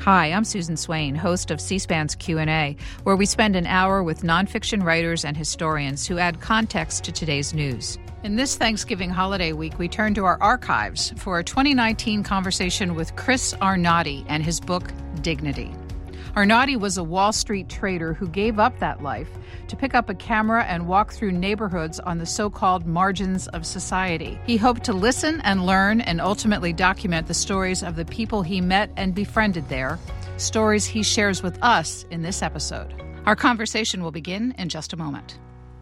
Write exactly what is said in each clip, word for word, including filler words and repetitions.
Hi, I'm Susan Swain, host of C-SPAN's Q and A, where we spend an hour with nonfiction writers and historians who add context to today's news. In this Thanksgiving holiday week, we turn to our archives for a twenty nineteen conversation with Chris Arnade and his book, Dignity. Arnade was a Wall Street trader who gave up that life to pick up a camera and walk through neighborhoods on the so-called margins of society. He hoped to listen and learn and ultimately document the stories of the people he met and befriended there, stories he shares with us in this episode. Our conversation will begin in just a moment.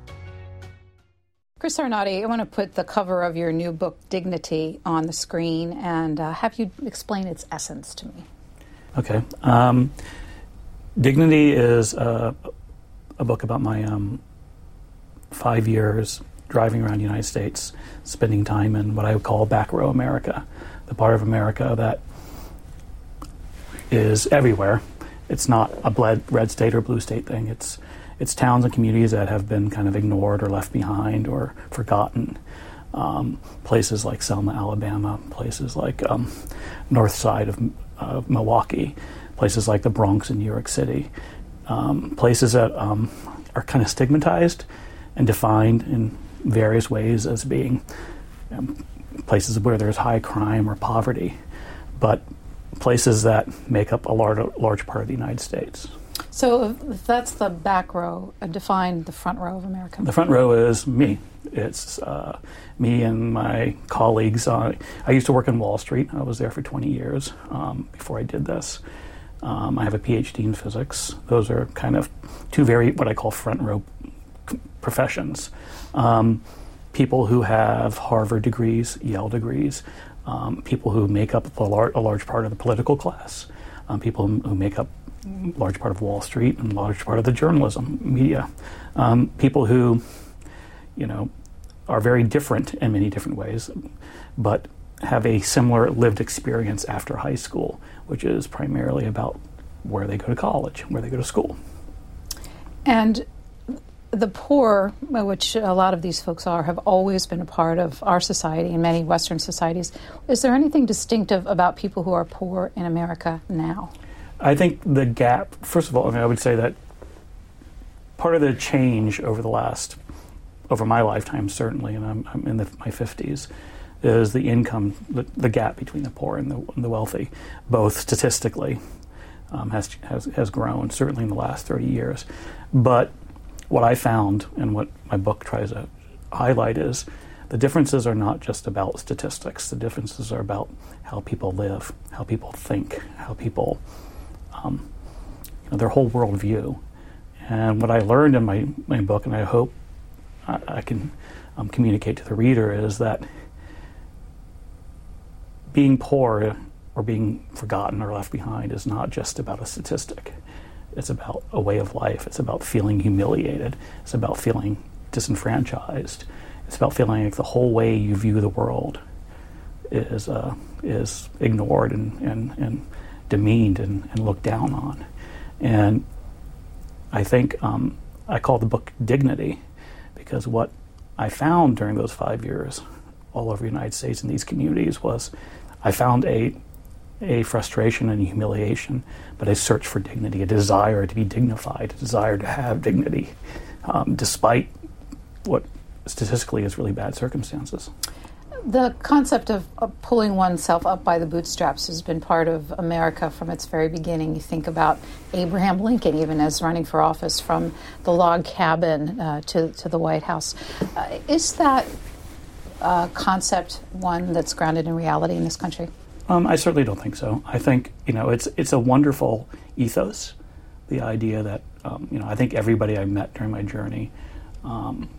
Chris Arnade, I want to put the cover of your new book, Dignity, on the screen and uh, have you explain its essence to me. Okay. Um, Dignity is a, a book about my um, five years driving around the United States, spending time in what I would call back row America, the part of America that is everywhere. It's not a bled, red state or blue state thing. It's it's towns and communities that have been kind of ignored or left behind or forgotten. Um, places like Selma, Alabama, places like um, north side of uh, Milwaukee, places like the Bronx in New York City, um, places that um, are kind of stigmatized and defined in various ways as being um, places where there's high crime or poverty, but places that make up a large, large part of the United States. So if that's the back row, uh, define the front row of America. The front row is me. It's uh, me and my colleagues. Uh, I used to work in Wall Street. I was there for twenty years um, before I did this. Um, I have a P H D in physics. Those are kind of two very, what I call front row professions. Um, people who have Harvard degrees, Yale degrees, um, people who make up a, lar- a large part of the political class, um, people who, who make up a large part of Wall Street and a large part of the journalism media, um, people who, you know, are very different in many different ways, but have a similar lived experience after high school, which is primarily about where they go to college, where they go to school. And the poor, which a lot of these folks are, have always been a part of our society and many Western societies. Is there anything distinctive about people who are poor in America now? I think the gap, first of all, I mean, I would say that part of the change over the last, over my lifetime certainly, and I'm, I'm in the, my fifties, is the income, the, the gap between the poor and the, and the wealthy, both statistically, um, has, has has grown, certainly in the last thirty years. But what I found, and what my book tries to highlight, is the differences are not just about statistics. The differences are about how people live, how people think, how people, um, you know, their whole worldview. And what I learned in my, my book, and I hope I, I can um, communicate to the reader, is that being poor or being forgotten or left behind is not just about a statistic. It's about a way of life. It's about feeling humiliated. It's about feeling disenfranchised. It's about feeling like the whole way you view the world is uh, is ignored and, and, and demeaned and, and looked down on. And I think um, I call the book Dignity because what I found during those five years all over the United States in these communities was I found a a frustration and humiliation, but a search for dignity, a desire to be dignified, a desire to have dignity, um, despite what statistically is really bad circumstances. The concept of, of pulling oneself up by the bootstraps has been part of America from its very beginning. You think about Abraham Lincoln, even as running for office, from the log cabin uh, to, to the White House. Uh, is that uh, concept one that's grounded in reality in this country? Um, I certainly don't think so. I think, you know, it's it's a wonderful ethos, the idea that, um, you know, I think everybody I met during my journey um,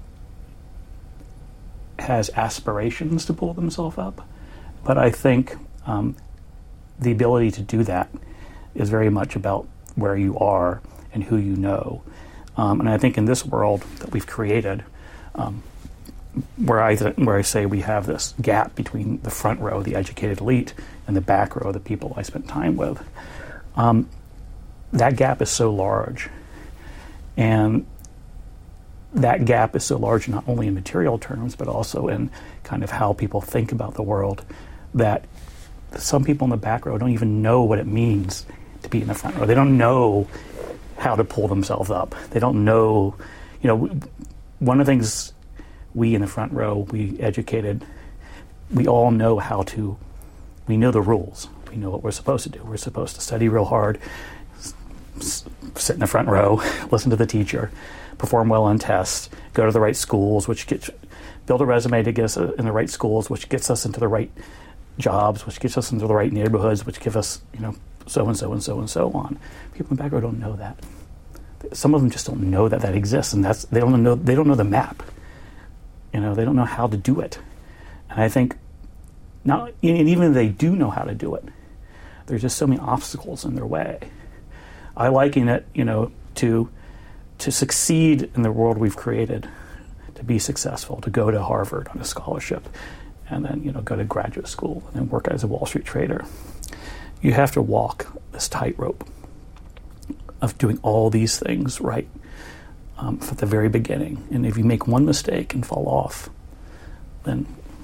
has aspirations to pull themselves up. But I think um, the ability to do that is very much about where you are and who you know. Um, and I think in this world that we've created, um, where I th- where I say we have this gap between the front row, the educated elite, and the back row, the people I spent time with, um, that gap is so large. And that gap is so large not only in material terms, but also in kind of how people think about the world, that some people in the back row don't even know what it means to be in the front row. They don't know how to pull themselves up. They don't know, you know, one of the things we in the front row, we educated, we all know how to, we know the rules. We know what we're supposed to do. We're supposed to study real hard, s- sit in the front row, listen to the teacher, perform well on tests, go to the right schools, which gets, build a resume to get us in the right schools, which gets us into the right jobs, which gets us into the right neighborhoods, which give us, you know, so and so and so and so on. People in the back row don't know that. Some of them just don't know that that exists, and that's they don't know they don't know the map. You know, they don't know how to do it. And I think, not, and even if they do know how to do it, there's just so many obstacles in their way. I liken it, you know, to to succeed in the world we've created, to be successful, to go to Harvard on a scholarship, and then, you know, go to graduate school and then work as a Wall Street trader. You have to walk this tightrope of doing all these things right um, from the very beginning. And if you make one mistake and fall off, then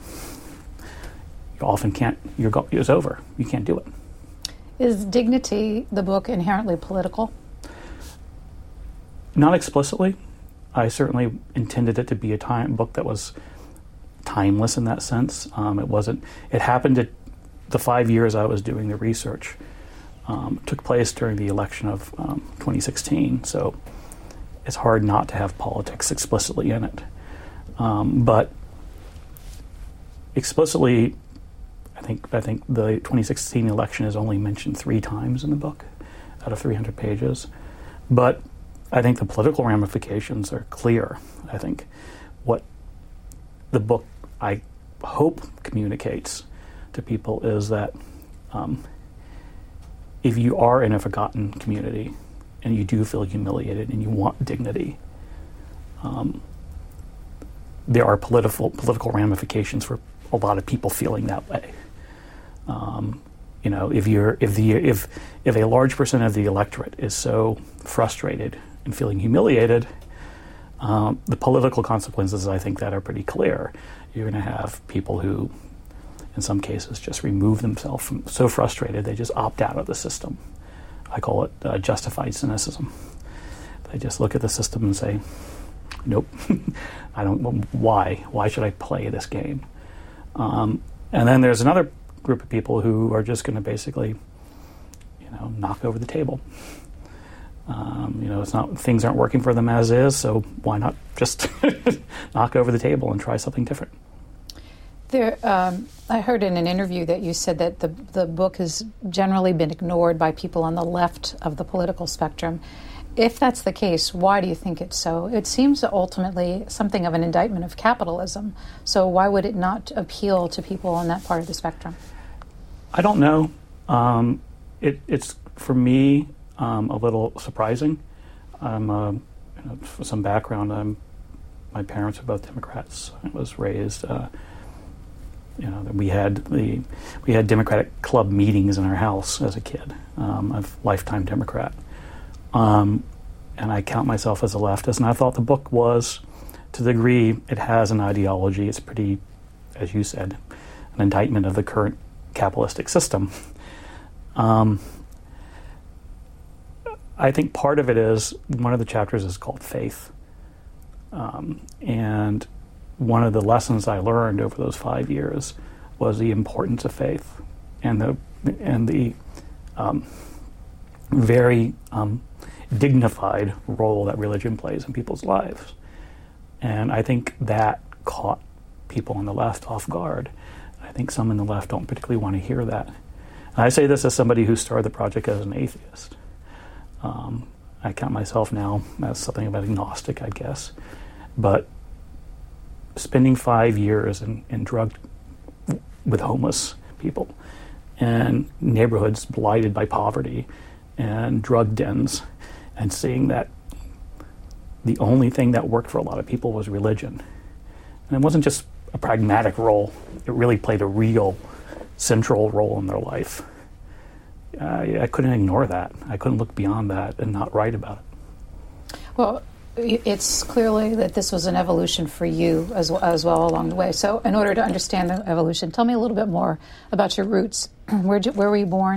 you often can't, you're go, it's over. You can't do it. Is Dignity, the book, inherently political? Not explicitly. I certainly intended it to be a time book that was timeless in that sense. Um, it wasn't, it happened at the five years I was doing the research. Um, took place during the election of um, twenty sixteen, so it's hard not to have politics explicitly in it. Um, but explicitly, I think I think the twenty sixteen election is only mentioned three times in the book, out of three hundred pages. But I think the political ramifications are clear. I think what the book, I hope, communicates to people is that um, if you are in a forgotten community and you do feel humiliated and you want dignity, um, there are political political ramifications for a lot of people feeling that way. Um, you know, if you're if the if if a large percent of the electorate is so frustrated and feeling humiliated, um, the political consequences, I think, that are pretty clear. You're going to have people who, in some cases, just remove themselves from, so frustrated they just opt out of the system. I call it uh, justified cynicism. They just look at the system and say, nope, I don't, why? Why should I play this game? Um, and then there's another group of people who are just going to basically, you know, knock over the table. Um, you know, it's not, things aren't working for them as is, so why not just knock over the table and try something different? There, um, I heard in an interview that you said that the the book has generally been ignored by people on the left of the political spectrum. If that's the case, why do you think it's so? It seems ultimately something of an indictment of capitalism. So why would it not appeal to people on that part of the spectrum? I don't know. Um, it, it's, for me, um, a little surprising. I'm, uh, you know, for some background, I'm, my parents are both Democrats. I was raised... Uh, You know, we had the we had Democratic club meetings in our house as a kid. Um, I'm a lifetime Democrat, um, and I count myself as a leftist. And I thought the book was, to the degree it has an ideology, it's pretty, as you said, an indictment of the current capitalistic system. Um, I think part of it is, one of the chapters is called Faith, um, and one of the lessons I learned over those five years was the importance of faith and the and the um, very um, dignified role that religion plays in people's lives. And I think that caught people on the left off guard. I think some in the left don't particularly want to hear that. And I say this as somebody who started the project as an atheist. Um, I count myself now as something of an agnostic, I guess. But spending five years in, in drugged with homeless people and neighborhoods blighted by poverty and drug dens, and seeing that the only thing that worked for a lot of people was religion. And it wasn't just a pragmatic role. It really played a real central role in their life. I, I couldn't ignore that. I couldn't look beyond that and not write about it. Well, it's clearly that this was an evolution for you as well, as well along the way. So in order to understand the evolution, tell me a little bit more about your roots. Where'd you, where were you born?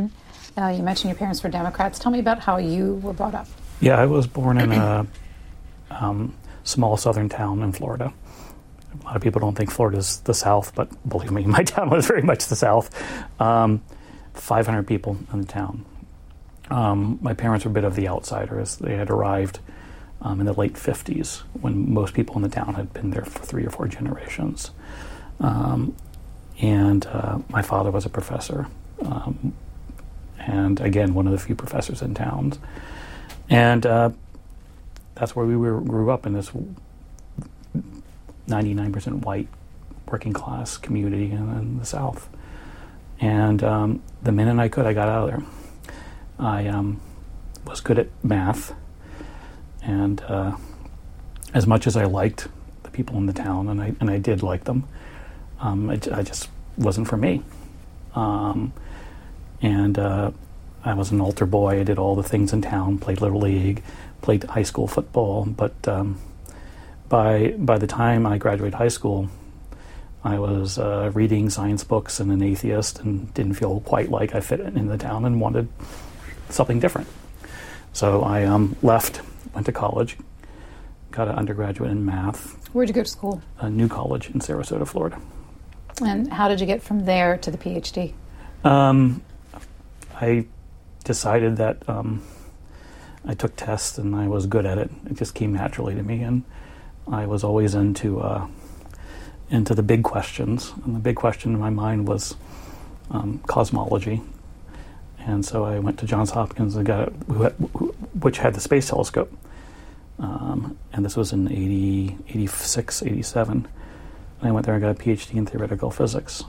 Uh, you mentioned your parents were Democrats. Tell me about how you were brought up. Yeah, I was born in a um, small southern town in Florida. A lot of people don't think Florida's the South, but believe me, my town was very much the South. Um, five hundred people in the town. Um, my parents were a bit of the outsiders. They had arrived um, in the late fifties when most people in the town had been there for three or four generations. Um, and uh, my father was a professor. Um, and again, one of the few professors in town. And uh, that's where we were, grew up, in this ninety-nine percent white working class community in, in the South. And um, the minute I could, I got out of there. I um, was good at math, and uh, as much as I liked the people in the town, and I and I did like them, um, it, I just wasn't for me. Um, and uh, I was an altar boy. I did all the things in town, played Little League, played high school football. But um, by by the time I graduated high school, I was uh, reading science books and an atheist, and didn't feel quite like I fit in the town and wanted something different. So I um, left, went to college, got an undergraduate in math. Where'd you go to school? A new college in Sarasota, Florida. And how did you get from there to the PhD? Um, I decided that um, I took tests and I was good at it. It just came naturally to me, and I was always into uh, into the big questions. And the big question in my mind was um, cosmology. And so I went to Johns Hopkins, and got, which had the Space Telescope. Um, and this was in eighty, eighty-six, eighty-seven. And I went there and got a PhD in theoretical physics.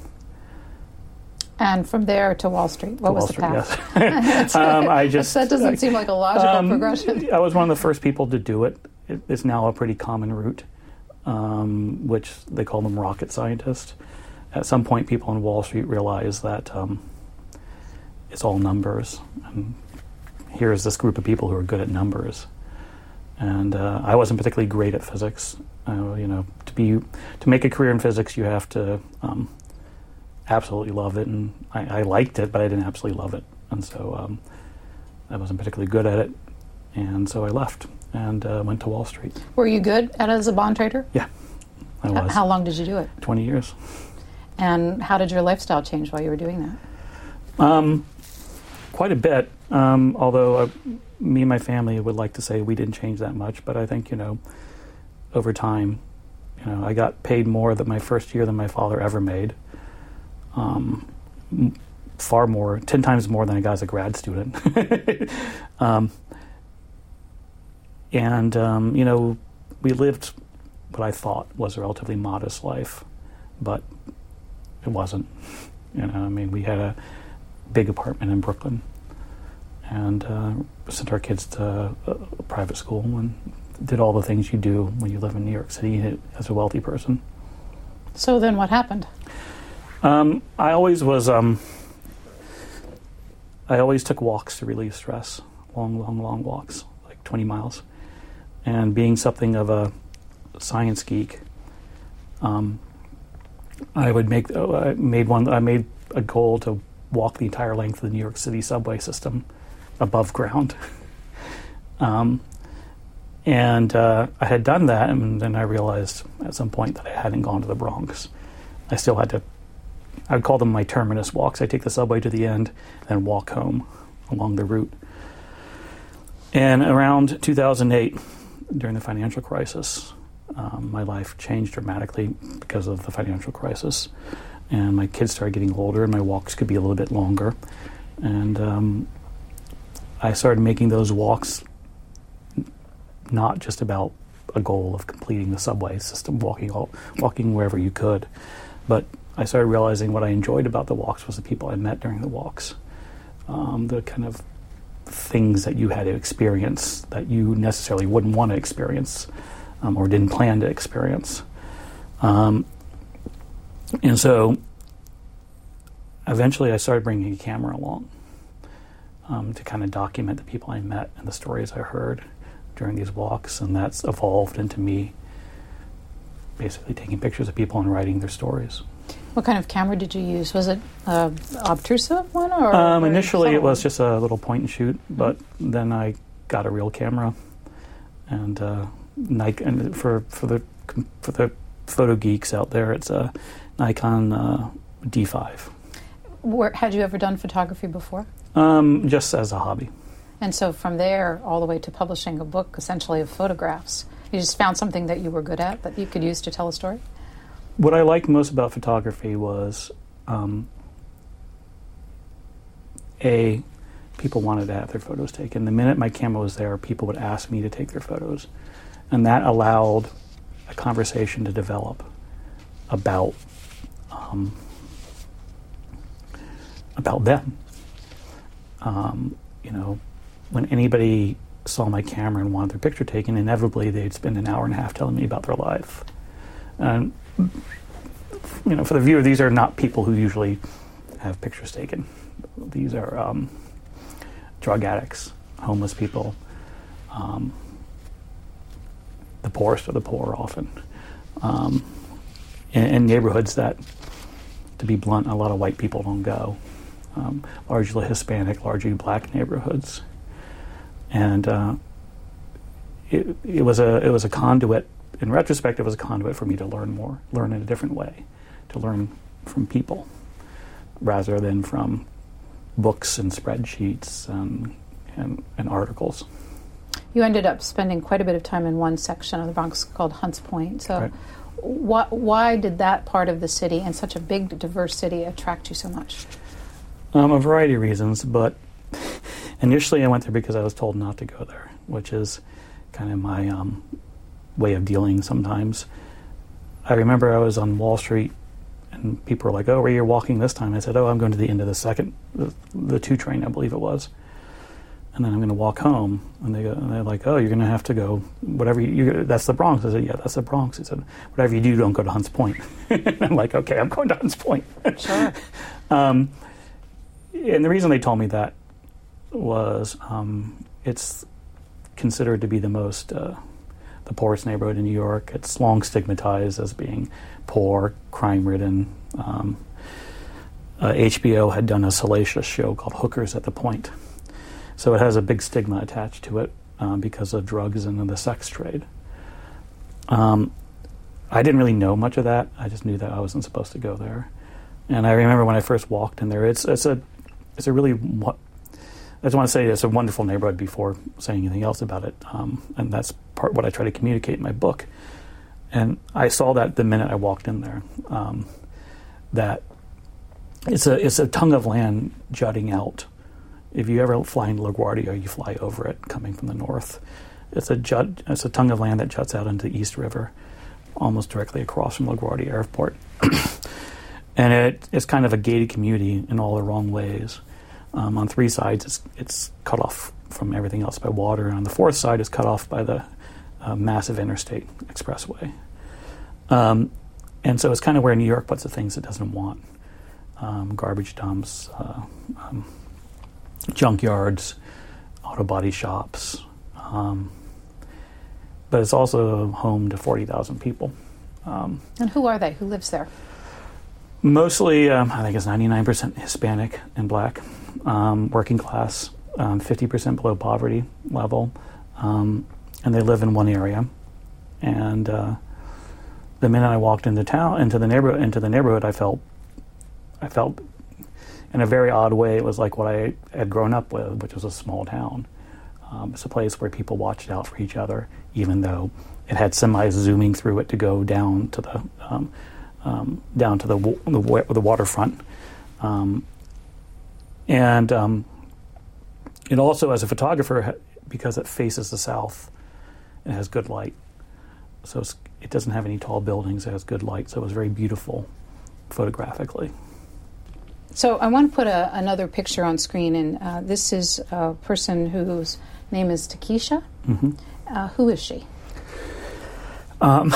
And from there to Wall Street, what to was Wall the Street, path? Yes. um, I just, that doesn't I, seem like a logical um, progression. I was one of the first people to do it. it it's now a pretty common route, um, which they call them rocket scientists. At some point, people on Wall Street realized that um, it's all numbers. And here's this group of people who are good at numbers. And uh, I wasn't particularly great at physics. Uh, you know, to be to make a career in physics, you have to um, absolutely love it. And I, I liked it, but I didn't absolutely love it. And so um, I wasn't particularly good at it. And so I left and uh, went to Wall Street. Were you good at it as a bond trader? Yeah, I was. How long did you do it? twenty years. And how did your lifestyle change while you were doing that? Um, quite a bit. Um, although uh, me and my family would like to say we didn't change that much, but I think, you know, over time, you know, I got paid more than my first year than my father ever made. Um, m- far more, ten times more than I got as a grad student. um, and, um, you know, we lived what I thought was a relatively modest life, but it wasn't. You know, I mean, we had a big apartment in Brooklyn, and uh, sent our kids to a, a private school and did all the things you do when you live in New York City as a wealthy person. So then what happened? Um, I always was, um, I always took walks to relieve stress, long, long, long walks, like twenty miles. And being something of a science geek, um, I would make, oh, I made one, I made a goal to walk the entire length of the New York City subway system above ground. um, and uh, I had done that, and then I realized at some point that I hadn't gone to the Bronx. I still had to, I would call them my terminus walks. I take the subway to the end and walk home along the route. And around two thousand eight, during the financial crisis, um, my life changed dramatically because of the financial crisis. And my kids started getting older, and my walks could be a little bit longer. And um, I started making those walks not just about a goal of completing the subway system, walking all, walking wherever you could, but I started realizing what I enjoyed about the walks was the people I met during the walks, um, the kind of things that you had to experience that you necessarily wouldn't want to experience um, or didn't plan to experience. Um, And so eventually I started bringing a camera along um, to kind of document the people I met and the stories I heard during these walks, and that's evolved into me basically taking pictures of people and writing their stories. What kind of camera did you use? Was it an obtrusive one? or um, Initially it was one? just a little point and shoot, but mm-hmm. then I got a real camera. And uh, Nikon, for, for, the, for the photo geeks out there, it's a Nikon uh, D five. Where, had you ever done photography before? Um, just as a hobby. And so from there all the way to publishing a book essentially of photographs, you just found something that you were good at that you could use to tell a story? What I liked most about photography was, um, A, people wanted to have their photos taken. The minute my camera was there, people would ask me to take their photos. And that allowed a conversation to develop about um, about them. Um, you know, when anybody saw my camera and wanted their picture taken, inevitably they'd spend an hour and a half telling me about their life. And, you know, for the viewer, these are not people who usually have pictures taken. These are um, drug addicts, homeless people, um, the poorest of the poor often, um, in, in neighborhoods that, to be blunt, a lot of white people don't go. Um, largely Hispanic, largely black neighborhoods, and uh, it, it was a it was a conduit. In retrospect, it was a conduit for me to learn more, learn in a different way, to learn from people, rather than from books and spreadsheets and and, and articles. You ended up spending quite a bit of time in one section of the Bronx called Hunts Point. So, right. why why did that part of the city and such a big, diverse city attract you so much? Um, a variety of reasons, but initially I went there because I was told not to go there, which is kind of my um, way of dealing sometimes. I remember I was on Wall Street and people were like, oh, where are you walking this time? I said, oh, I'm going to the end of the second, the, the two train, I believe it was. And then I'm going to walk home. And, they go, and they're like, oh, you're going to have to go, whatever you, you, that's the Bronx. I said, yeah, that's the Bronx. I said, whatever you do, don't go to Hunts Point. I'm like, okay, I'm going to Hunts Point. Sure. um, And the reason they told me that was um, it's considered to be the most, uh, the poorest neighborhood in New York. It's long stigmatized as being poor, crime-ridden. Um, uh, H B O had done a salacious show called Hookers at the Point. So it has a big stigma attached to it um, because of drugs and the sex trade. Um, I didn't really know much of that. I just knew that I wasn't supposed to go there. And I remember when I first walked in there, it's it's a It's a really, I just want to say it's a wonderful neighborhood before saying anything else about it. Um, and that's part what I try to communicate in my book. And I saw that the minute I walked in there, um, that it's a it's a tongue of land jutting out. If you ever fly into LaGuardia, you fly over it coming from the north. It's a jut, it's a tongue of land that juts out into the East River, almost directly across from LaGuardia Airport. And it, it's kind of a gated community in all the wrong ways. Um, on three sides, it's, it's cut off from everything else by water. And on the fourth side, it's cut off by the uh, massive interstate expressway. Um, and so it's kind of where New York puts the things it doesn't want. Um, garbage dumps, uh, um, junkyards, auto body shops. Um, but it's also home to forty thousand people. Um, and who are they? Who lives there? Mostly, um, I think it's ninety-nine percent Hispanic and black, um, working class, um, fifty percent below poverty level, um, and they live in one area. And uh, the minute I walked into town, into the neighborhood, into the neighborhood, I felt, I felt, in a very odd way, it was like what I had grown up with, which was a small town. Um, it's a place where people watched out for each other, even though it had semis zooming through it to go down to the. Um, Um, down to the the, the waterfront, um, and um, it also, as a photographer, because it faces the south, it has good light. So it's, it doesn't have any tall buildings. It has good light, so it was very beautiful photographically. So I want to put a, another picture on screen, and uh, this is a person whose name is Takesha. Mm-hmm. Uh, who is she? Um.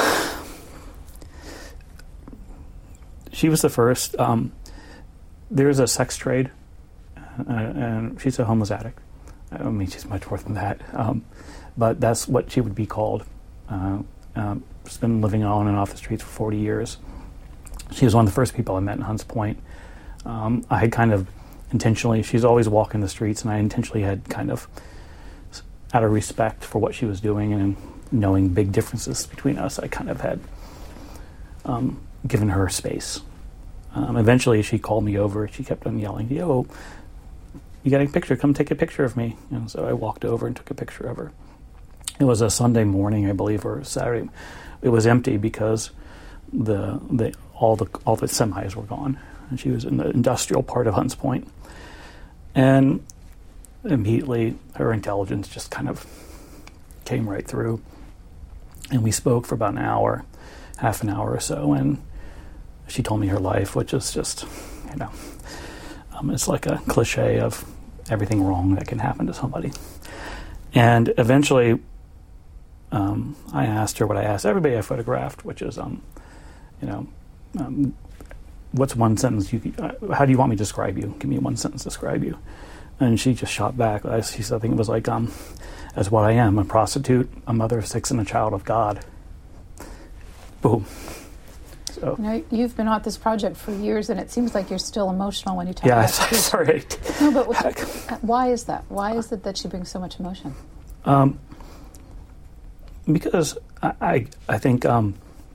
She was the first. Um, there's a sex trade, uh, and she's a homeless addict. I mean, she's much more than that. Um, but that's what she would be called. Uh, um, she's been living on and off the streets for forty years. she was one of the first people I met in Hunts Point. Um, I had kind of intentionally, she's always walking the streets, and I intentionally had kind of, out of respect for what she was doing and knowing big differences between us, I kind of had um, given her space. Um, eventually, she called me over. She kept on yelling, "Yo, you got a picture? Come take a picture of me." And so I walked over and took a picture of her. It was a Sunday morning, I believe, or Saturday. It was empty because the the all the all the semis were gone, and she was in the industrial part of Hunts Point. And immediately, her intelligence just kind of came right through, and we spoke for about an hour, half an hour or so, and she told me her life, which is just, you know, um, it's like a cliche of everything wrong that can happen to somebody. And eventually, um, I asked her what I asked everybody I photographed, which is, um, you know, um, what's one sentence you? Uh, how do you want me to describe you? Give me one sentence to describe you. And she just shot back. I, she said, I think it was like, um, as what I am, a prostitute, a mother of six, and a child of God. Boom. So. You know, you've been at this project for years, and it seems like you're still emotional when you talk yeah, about it. sorry. No, but what, why is that? Why is it that she brings so much emotion? Um, because I, I, I think, um,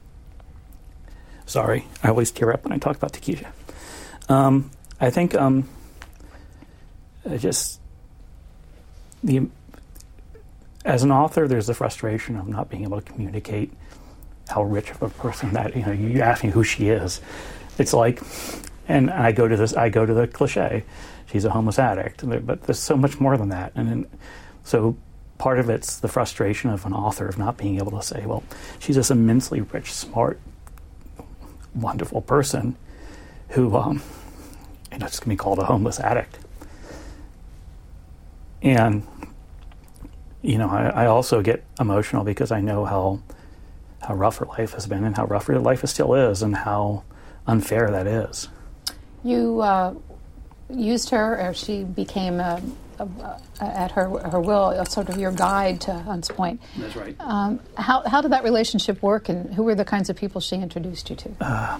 sorry, I always tear up when I talk about Takesha. Um, I think um, I just, the as an author, there's the frustration of not being able to communicate how rich of a person that, you know, you ask me who she is. It's like, and I go to this, I go to the cliche, she's a homeless addict, but there's so much more than that. And then, so part of it's the frustration of an author of not being able to say, well, she's this immensely rich, smart, wonderful person who, um, you know, just going to be called a homeless addict. And, you know, I, I also get emotional because I know how how rough her life has been and how rough her life still is and how unfair that is. You uh, used her, or she became, a, a, a, at her her will, a sort of your guide to Hunts Point. That's right. Um, how, how did that relationship work, and who were the kinds of people she introduced you to? Uh,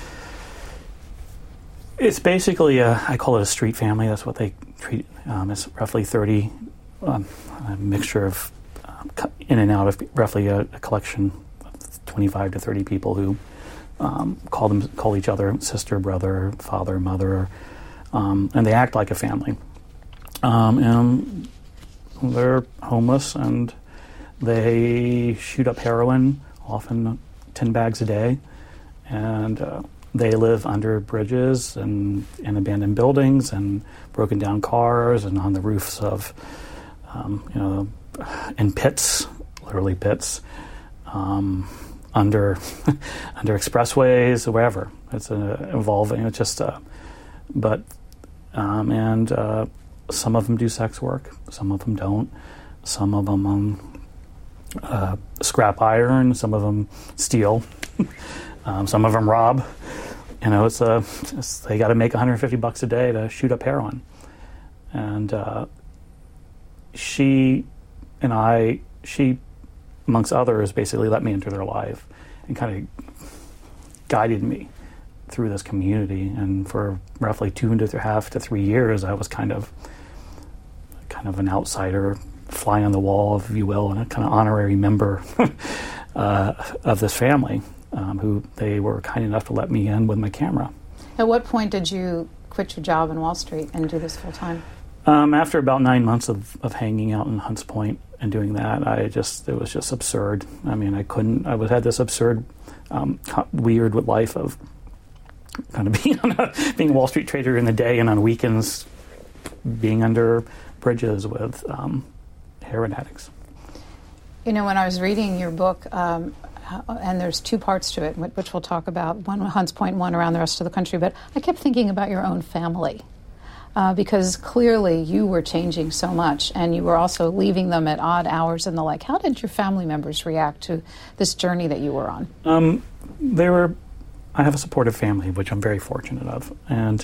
it's basically, a, I call it a street family. That's what they treat. Um, it's roughly thirty, um, a mixture of um, in and out of roughly a, a collection twenty-five to thirty people who um, call them call each other sister, brother, father, mother, um, and they act like a family. Um, and they're homeless, and they shoot up heroin, often ten bags a day, and uh, they live under bridges and in abandoned buildings and broken down cars and on the roofs of, um, you know, in pits, literally pits. Um, under under expressways or wherever. It's uh, evolving. It's just, uh, but, um, and uh, some of them do sex work. Some of them don't. Some of them um, uh, scrap iron. Some of them steal. um, some of them rob. You know, it's a, it's, they got to make one hundred fifty bucks a day to shoot up heroin. And uh, she and I, she, amongst others, basically let me into their life and kind of guided me through this community. And for roughly two and a half to three years, I was kind of kind of an outsider, fly on the wall, if you will, and a kind of honorary member uh, of this family, um, who they were kind enough to let me in with my camera. At what point did you quit your job in Wall Street and do this full time? Um, after about nine months of, of hanging out in Hunts Point and doing that, I just, it was just absurd. I mean, I couldn't, I was had this absurd, um, weird with life of kind of being on a, being a Wall Street trader in the day and on weekends being under bridges with um, heroin addicts. You know, when I was reading your book, um, and there's two parts to it, which we'll talk about, one Hunts Point, one around the rest of the country, but I kept thinking about your own family. Uh, because clearly you were changing so much, and you were also leaving them at odd hours and the like. How did your family members react to this journey that you were on? Um, they were. I have a supportive family, which I'm very fortunate of, and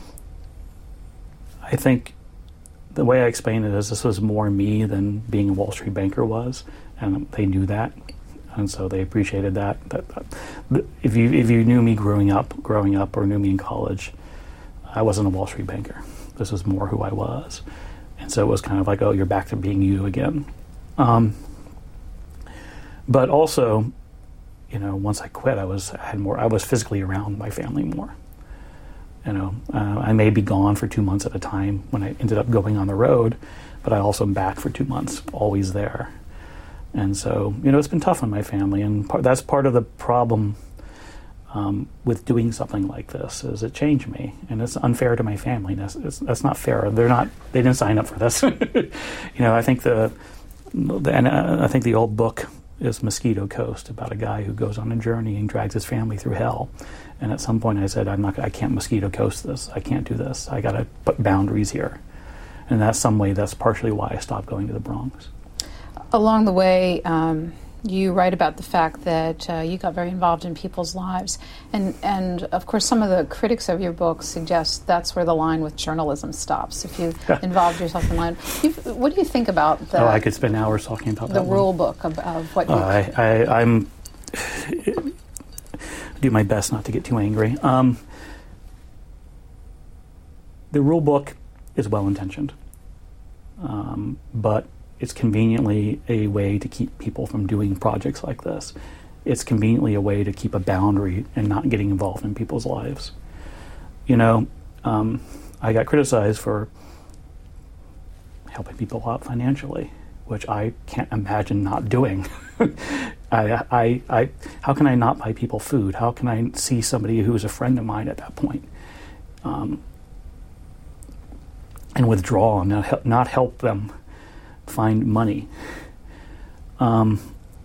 I think the way I explain it is this was more me than being a Wall Street banker was, and they knew that. and so they appreciated that. That, that if you if you knew me growing up, growing up, or knew me in college, I wasn't a Wall Street banker. This was more who I was, and so it was kind of like, oh, you're back to being you again. Um, but also, you know, once I quit, I was I had more. I was physically around my family more. You know, uh, I may be gone for two months at a time when I ended up going on the road, but I also am back for two months, always there. And so, you know, it's been tough on my family, and part, that's part of the problem um, with doing something like this, is it changed me, and it's unfair to my family. That's, it's, that's not fair. They're not. They didn't sign up for this. You know, I think the, the and uh, I think the old book is Mosquito Coast, about a guy who goes on a journey and drags his family through hell. And at some point I said, I'm not, I can't mosquito coast this. I can't do this. I got to put boundaries here. And that's some way, that's partially why I stopped going to the Bronx. Along the way, um, you write about the fact that uh, you got very involved in people's lives. And, and of course, some of the critics of your book suggest that's where the line with journalism stops, if you involved yourself in line. You've, what do you think about the, oh, I could spend hours talking about the that rule one. book of, of what you... Uh, I, I, I'm... do my best not to get too angry. Um, the rule book is well-intentioned, um, but it's conveniently a way to keep people from doing projects like this. It's conveniently a way to keep a boundary and not getting involved in people's lives. You know, um, I got criticized for helping people out financially, which I can't imagine not doing. I, I, I, how can I not buy people food? How can I see somebody who is a friend of mine at that point um, and withdraw and not help, not help them find money? Um,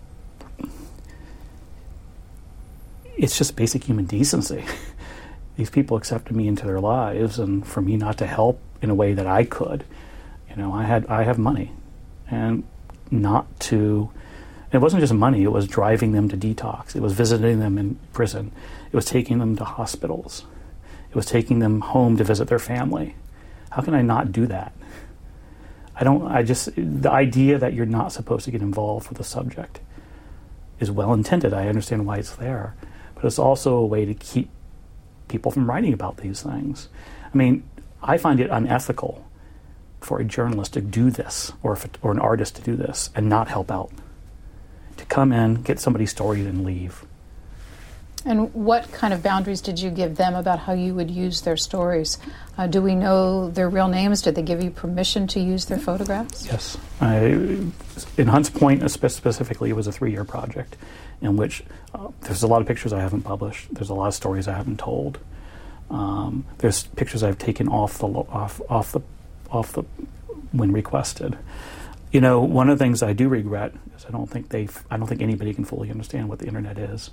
it's just basic human decency. These people accepted me into their lives, and for me not to help in a way that I could, you know, I had I have money, and not to. It wasn't just money, it was driving them to detox. It was visiting them in prison. It was taking them to hospitals. It was taking them home to visit their family. How can I not do that? I don't, I just, the idea that you're not supposed to get involved with a subject is well intended. I understand why it's there. But it's also a way to keep people from writing about these things. I mean, I find it unethical for a journalist to do this, or, if it, or an artist to do this, and not help out. To come in, get somebody's story, and leave. And what kind of boundaries did you give them about how you would use their stories? Uh, do we know their real names? Did they give you permission to use their photographs? Yes. I, in Hunts Point specifically, it was a three-year project in which uh, there's a lot of pictures I haven't published. There's a lot of stories I haven't told. Um, there's pictures I've taken off the off off the off the when requested. You know, one of the things I do regret is I don't think they, I don't think anybody can fully understand what the internet is.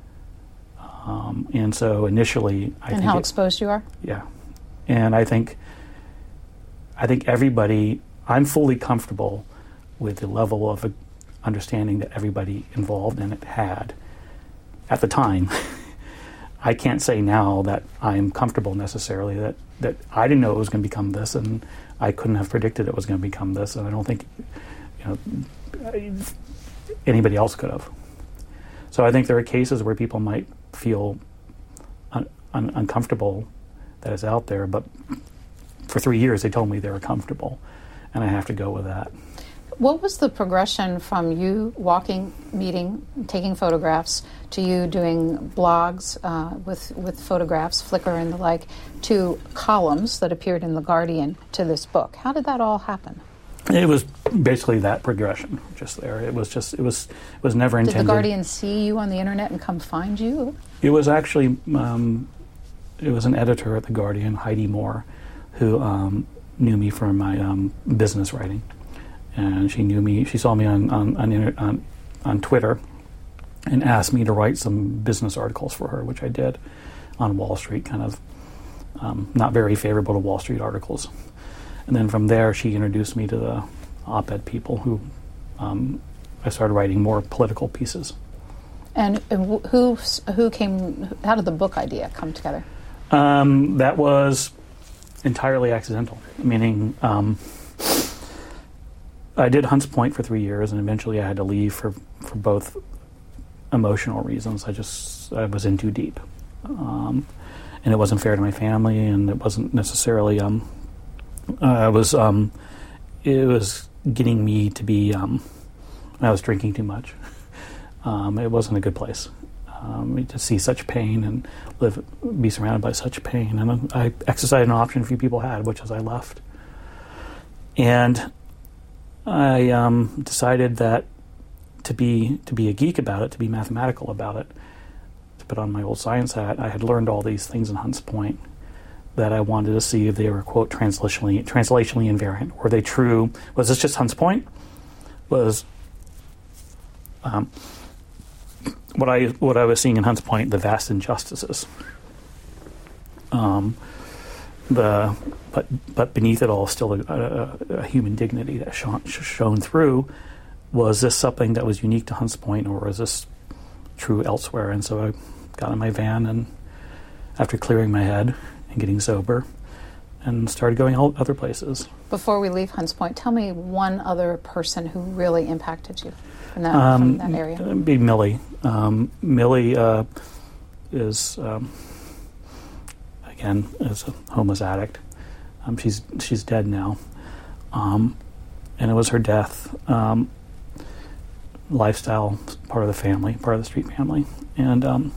Um, and so initially, I and think how it, exposed you are. Yeah, and I think, I think everybody, I'm fully comfortable with the level of understanding that everybody involved in it had at the time. I can't say now that I'm comfortable necessarily that, that I didn't know it was going to become this, and I couldn't have predicted it was going to become this, and I don't think, you know, anybody else could have. So I think there are cases where people might feel un- un- uncomfortable that it's out there, but for three years they told me they were comfortable, and I have to go with that. What was the progression from you walking, meeting, taking photographs, to you doing blogs uh, with with photographs, Flickr and the like, to columns that appeared in The Guardian, to this book? How did that all happen? It was basically that progression, just there. It was just, it was, it was never intended. Did The Guardian see you on the internet and come find you? It was actually, um, it was an editor at The Guardian, Heidi Moore, who um, knew me from my um, business writing. And she knew me, she saw me on on, on, on on Twitter and asked me to write some business articles for her, which I did on Wall Street, kind of um, not very favorable to Wall Street articles. And then from there, she introduced me to the op-ed people who um, I started writing more political pieces. And uh, who who came, how did the book idea come together? Um, that was entirely accidental, meaning um, I did Hunts Point for three years, and eventually I had to leave for, for both emotional reasons. I just I was in too deep, um, and it wasn't fair to my family, and it wasn't necessarily. Um, I was um, it was getting me to be. Um, I was drinking too much. Um, it wasn't a good place. Um, to see such pain and live, be surrounded by such pain, and I exercised an option few people had, which is I left, and I um, decided that to be to be a geek about it, to be mathematical about it, to put on my old science hat. I had learned all these things in Hunts Point that I wanted to see if they were, quote, translationally translationally invariant. Were they true? Was this just Hunts Point? Was um, what I what I was seeing in Hunts Point the vast injustices? Um, the but but beneath it all, still a, a, a human dignity that shone, shone through. Was this something that was unique to Hunts Point, or was this true elsewhere? And so I got in my van, and after clearing my head and getting sober, and started going all other places. Before we leave Hunts Point, tell me one other person who really impacted you from that, Um, from that area. It'd be Millie. Um, Millie uh, is um, again is a homeless addict. Um, she's she's dead now, um, and it was her death. Um, lifestyle, part of the family, part of the street family, and um,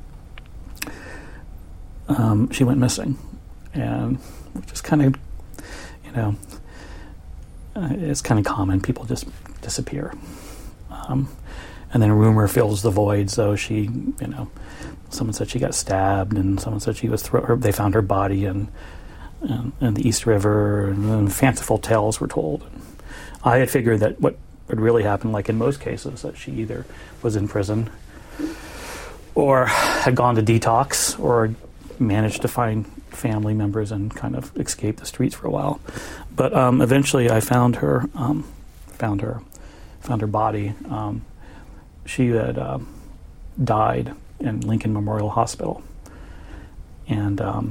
um, she went missing, and which is kind of, you know, uh, it's kind of common. People just disappear, um, and then rumor fills the void. So she, you know, someone said she got stabbed, and someone said she was throw- her, they found her body in, in, in the East River, and then fanciful tales were told. I had figured that what would really happen, like in most cases, that she either was in prison or had gone to detox or managed to find family members and kind of escape the streets for a while. But um, eventually I found her, um, found her, found her body. Um, she had uh, died in Lincoln Memorial Hospital. And um,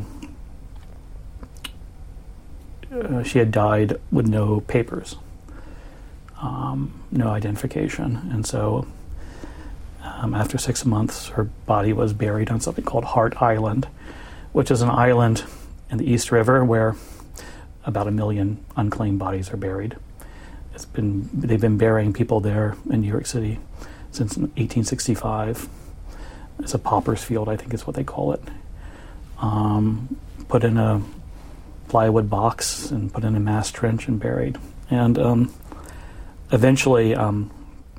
uh, she had died with no papers. Um, no identification, and so um, after six months, her body was buried on something called Hart Island, which is an island in the East River where about a million unclaimed bodies are buried. It's been they've been burying people there in New York City since eighteen sixty-five. It's a pauper's field, I think is what they call it. Um, put in a plywood box and put in a mass trench and buried, and um, Eventually, um,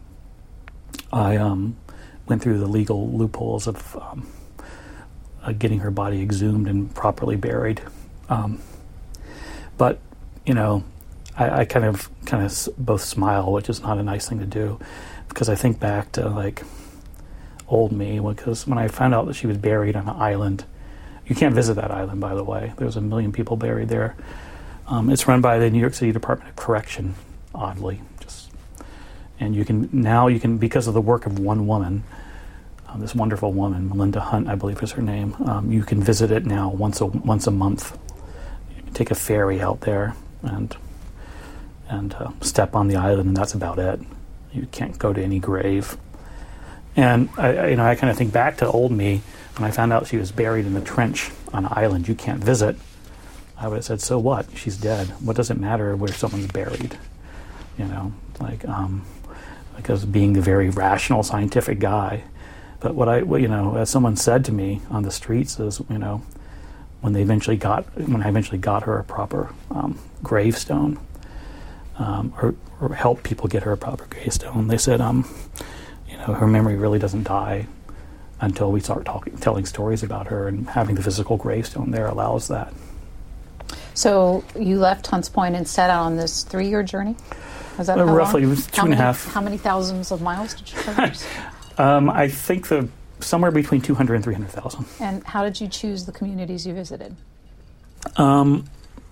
I um, went through the legal loopholes of um, uh, getting her body exhumed and properly buried. Um, but, you know, I, I kind of kind of s- both smile, which is not a nice thing to do, because I think back to, like, old me, because when I found out that she was buried on an island, you can't visit that island, by the way. There's a million people buried there. Um, it's run by the New York City Department of Correction, oddly. And you can now you can because of the work of one woman, um, this wonderful woman, Melinda Hunt, I believe is her name. Um, you can visit it now once a once a month. You can take a ferry out there and and uh, step on the island, and that's about it. You can't go to any grave. And I, I you know I kind of think back to old me when I found out she was buried in a trench on an island you can't visit. I would have said, so what? She's dead. What does it matter where someone's buried? You know, like. Um, because being the very rational, scientific guy. But what I, you know, as someone said to me on the streets is, you know, when they eventually got, when I eventually got her a proper um, gravestone, um, or, or helped people get her a proper gravestone, they said, um, you know, her memory really doesn't die until we start talking, telling stories about her, and having the physical gravestone there allows that. So you left Hunts Point and set out on this three-year journey? Was that uh, how roughly long? two how and many, a half. How many thousands of miles did you traverse? um, I think the somewhere between two hundred and three hundred thousand. And how did you choose the communities you visited? Um,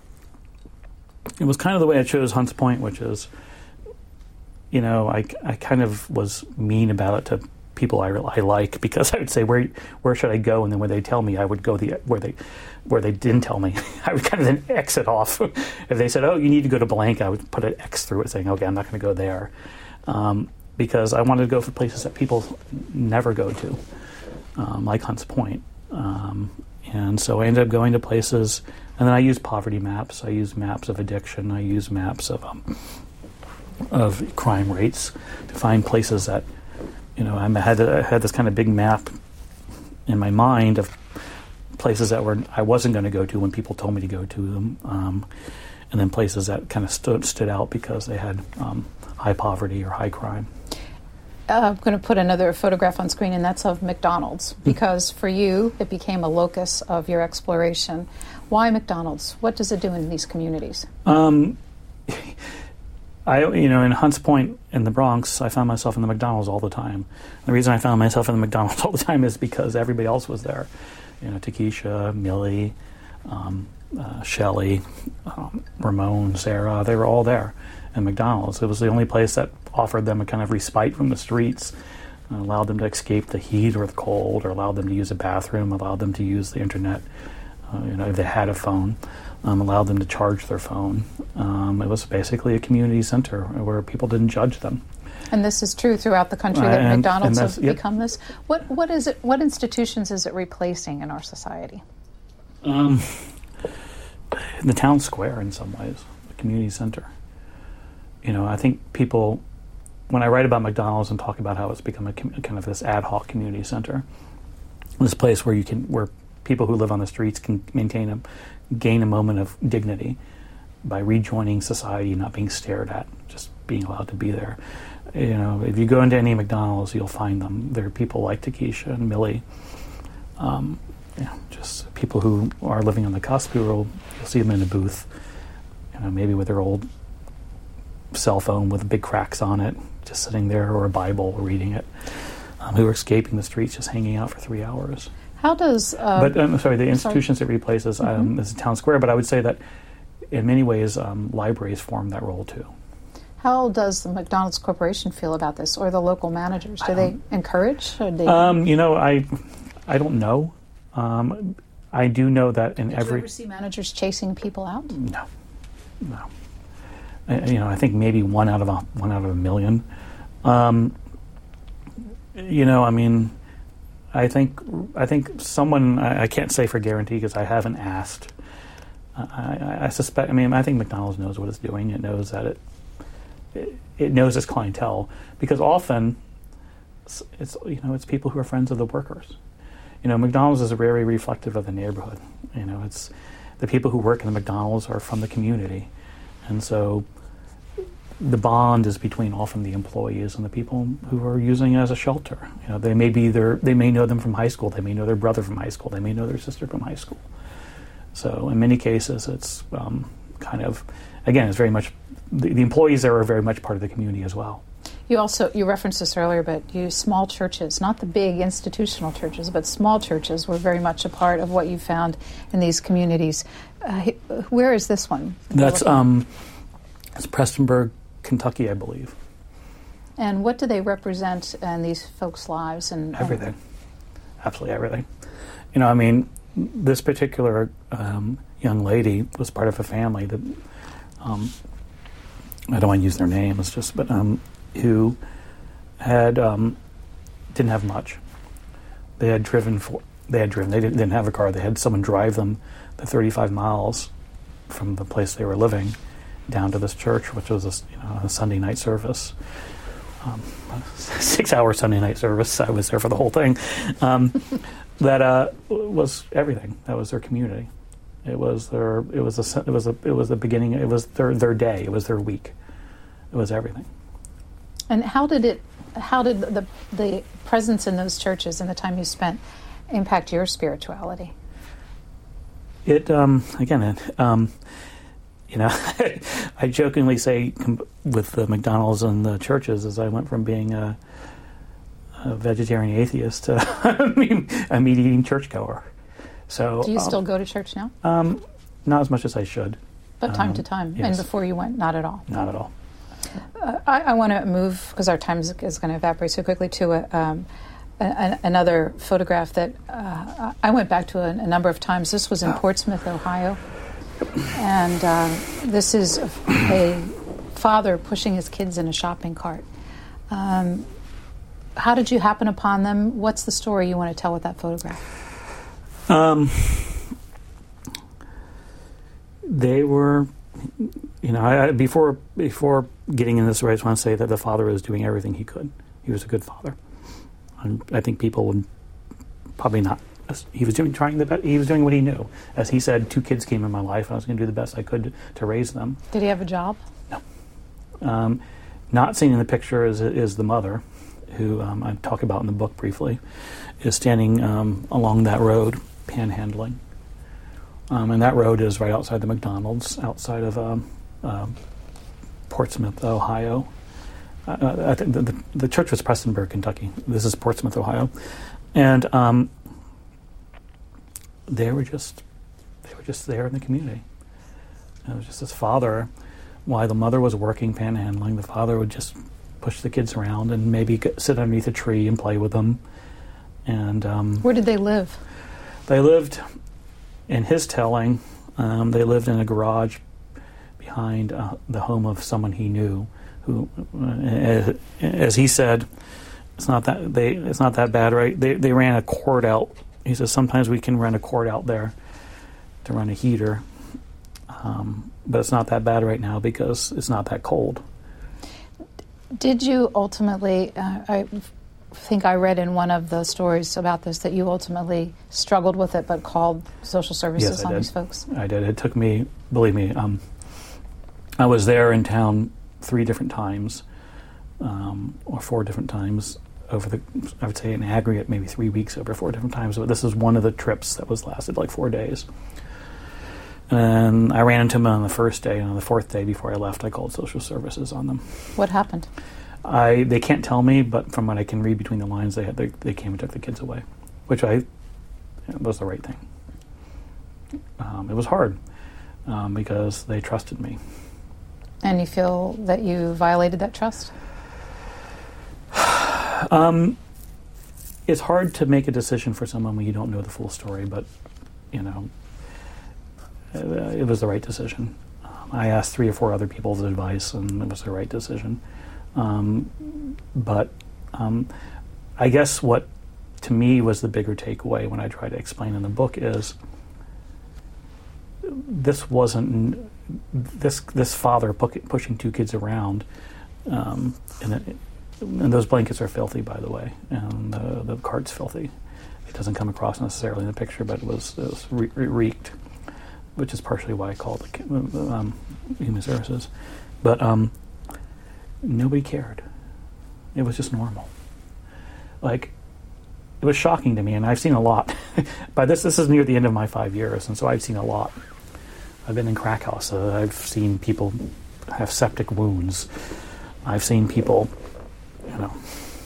it was kind of the way I chose Hunts Point, which is, you know, I, I kind of was mean about it to people I, I like, because I would say, where where should I go? And then when they tell me, I would go the where they where they didn't tell me. I would kind of then exit off. If they said, oh, you need to go to blank, I would put an X through it saying, okay, I'm not going to go there. Um, because I wanted to go for places that people never go to, um, like Hunts Point. Um, and so I ended up going to places, and then I used poverty maps. I used maps of addiction. I used maps of um, of crime rates to find places that, you know, I had I had this kind of big map in my mind of places that were I wasn't going to go to when people told me to go to them, um, and then places that kind of stood stood out because they had um, high poverty or high crime. Uh, I'm going to put another photograph on screen, and that's of McDonald's, because for you, it became a locus of your exploration. Why McDonald's? What does it do in these communities? Um, I, you know, in Hunts Point in the Bronx, I found myself in the McDonald's all the time. The reason I found myself in the McDonald's all the time is because everybody else was there. You know, Takesha, Millie, um, uh, Shelley, um, Ramon, Sarah, they were all there in McDonald's. It was the only place that offered them a kind of respite from the streets, uh, allowed them to escape the heat or the cold, or allowed them to use a bathroom, allowed them to use the internet, uh, you know, if they had a phone, um, allowed them to charge their phone. Um, it was basically a community center where people didn't judge them. And this is true throughout the country, that and, McDonald's and have yep. become this. What what is it? What institutions is it replacing in our society? Um, the town square, in some ways, the community center. You know, I think people, when I write about McDonald's and talk about how it's become a com- kind of this ad hoc community center, this place where you can, where people who live on the streets can maintain a, gain a moment of dignity by rejoining society, not being stared at, just being allowed to be there. You know, if you go into any McDonald's, you'll find them. There are people like Takesha and Millie, um, yeah, just people who are living on the cusp. Who will, you'll see them in a booth, you know, maybe with their old cell phone with big cracks on it, just sitting there, or a Bible reading it, um, who are escaping the streets, just hanging out for three hours. How does? Uh, but I'm um, sorry, the institutions sorry. it replaces mm-hmm. um, is the town square. But I would say that in many ways, um, libraries form that role too. How does the McDonald's Corporation feel about this, or the local managers? Do they encourage? Or do they um, you know, I, I don't know. Um, I do know that in Did every. you ever see managers chasing people out? No, no. I, you know, I think maybe one out of a one out of a million. Um, you know, I mean, I think I think someone I, I can't say for guarantee because I haven't asked. I, I, I suspect. I mean, I think McDonald's knows what it's doing. It knows that it. It, it knows its clientele, because often it's, it's you know it's people who are friends of the workers. You know, McDonald's is very reflective of the neighborhood. You know, it's the people who work in the McDonald's are from the community, and so the bond is between often the employees and the people who are using it as a shelter. You know, they may be their they may know them from high school. They may know their brother from high school. They may know their sister from high school. So in many cases, it's um, kind of again, it's very much. The, the employees there are very much part of the community as well. You also, you referenced this earlier, but you small churches, not the big institutional churches, but small churches were very much a part of what you found in these communities. Uh, where is this one? That's um, it's Prestonburg, Kentucky, I believe. And what do they represent in these folks' lives? And everything, absolutely everything. You know, I mean, this particular um, young lady was part of a family that. Um, I don't want to use their names, just but um, who had um, didn't have much. They had driven for they had driven. They didn't, didn't have a car. They had someone drive them the thirty-five miles from the place they were living down to this church, which was a, you know, a Sunday night service, um, a six-hour Sunday night service. I was there for the whole thing. Um, that uh, was everything. That was their community. It was their. It was a. It was a. It was the beginning. It was their their day. It was their week. It was everything. And how did it? How did the the presence in those churches and the time you spent impact your spirituality? It um, again. It, um, you know, I jokingly say com- with the McDonald's and the churches, as I went from being a, a vegetarian atheist to a meat-eating churchgoer. So, do you um, still go to church now? Um, not as much as I should. But time um, to time. Yes. And before you went, not at all? Not at all. Uh, I, I want to move, because our time is, is going to evaporate so quickly, to a, um, a, a, another photograph that uh, I went back to a, a number of times. This was in Portsmouth, Ohio. And uh, this is a, a father pushing his kids in a shopping cart. Um, how did you happen upon them? What's the story you want to tell with that photograph? Um, they were, you know, I, before before getting into this, I just want to say that the father was doing everything he could. He was a good father. And I think people would probably not. He was doing trying the best. He was doing what he knew. As he said, two kids came in my life, and I was going to do the best I could to, to raise them. Did he have a job? No. Um, not seen in the picture is is the mother, who um, I talk about in the book briefly, is standing um, along that road, panhandling. Um, and that road is right outside the McDonald's, outside of um, uh, Portsmouth, Ohio. Uh, I think the, the, the church was Prestonburg, Kentucky. This is Portsmouth, Ohio, and um, they were just they were just there in the community. And it was just this father. While the mother was working panhandling, the father would just push the kids around and maybe sit underneath a tree and play with them. And um, where did they live? They lived, in his telling, um, they lived in a garage behind uh, the home of someone he knew. Who, uh, as he said, it's not that they it's not that bad, right? They they ran a cord out. He says sometimes we can run a cord out there to run a heater, um, but it's not that bad right now because it's not that cold. Did you ultimately? Uh, I think I read in one of the stories about this that you ultimately struggled with it, but called social services yes, I on did. these folks. I did. It took me, believe me. Um, I was there in town three different times, um, or four different times over the, I would say in aggregate, maybe three weeks over four different times. But this is one of the trips that was lasted like four days. And I ran into him on the first day, and on the fourth day before I left, I called social services on them. What happened? I they can't tell me, but from what I can read between the lines, they had they, they came and took the kids away, which I was the right thing. Um, it was hard um, because they trusted me. And you feel that you violated that trust? Um, it's hard to make a decision for someone when you don't know the full story, but, you know, it was the right decision. Um, I asked three or four other people's advice, and it was the right decision. Um, but um, I guess what, to me, was the bigger takeaway when I try to explain in the book is this wasn't... This this father pu- pushing two kids around, um, and, it, and those blankets are filthy, by the way, and uh, the cart's filthy. It doesn't come across necessarily in the picture, but it was, it was re- re- reeked, which is partially why I called it um, Human Services. But um, nobody cared. It was just normal. Like, it was shocking to me, and I've seen a lot. By this, this is near the end of my five years, and so I've seen a lot. I've been in crack house. Uh, I've seen people have septic wounds. I've seen people, you know,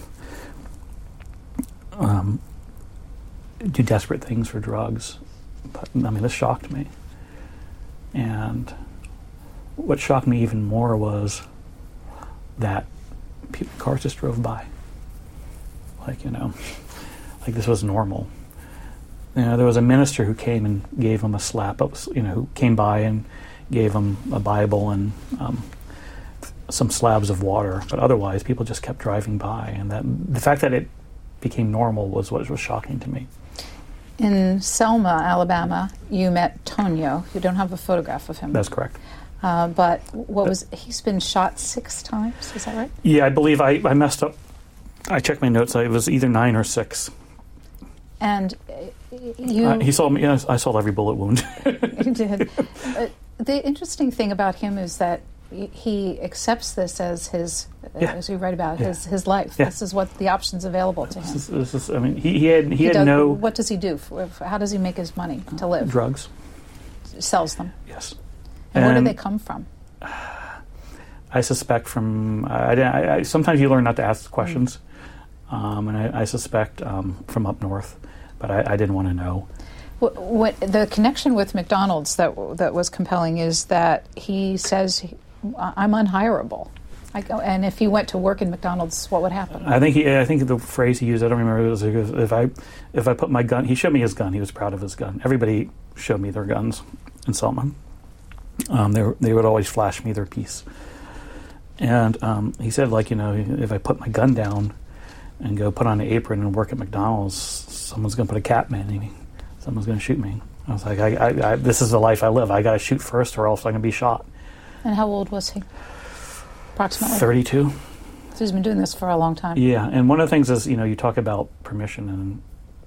um, do desperate things for drugs. But, I mean, this shocked me. And what shocked me even more was that people, cars just drove by. Like, you know, like this was normal. You know, there was a minister who came and gave him a slap up, you know, who came by and gave him a Bible and um, some slabs of water. But otherwise, people just kept driving by. And that the fact that it became normal was what was shocking to me. In Selma, Alabama, you met Tonio. You don't have a photograph of him. That's correct. Uh, but what was he's been shot six times, is that right? Yeah, I believe I, I messed up. I checked my notes. It was either nine or six. And you... Uh, he saw me. Yeah, I saw every bullet wound. You did. Uh, the interesting thing about him is that he accepts this as his, yeah. as you write about, yeah. his his life. Yeah. This is what the options available to him. This is, this is, I mean, he, he had he, he had does, no. What does he do? For, for, how does he make his money to live? Drugs. Sells them. Yes. And, and where do they come from? I suspect from. I, I, I, sometimes you learn not to ask questions, mm. um, and I, I suspect um, from up north, but I, I didn't want to know. What, what the connection with McDonald's that that was compelling is that he says, he, "I'm unhireable," I go, and if he went to work in McDonald's, what would happen? I think he, I think the phrase he used, I don't remember, it was if I if I put my gun. He showed me his gun. He was proud of his gun. Everybody showed me their guns in Selma. Um, they were, they would always flash me their piece. And um, he said, like, you know, if I put my gun down and go put on an apron and work at McDonald's, someone's going to put a cap man in me. Someone's going to shoot me. I was like, I, I, I, this is the life I live. I got to shoot first or else I'm going to be shot. And how old was he? Approximately? thirty-two. So he's been doing this for a long time. Yeah, and one of the things is, you know, you talk about permission, and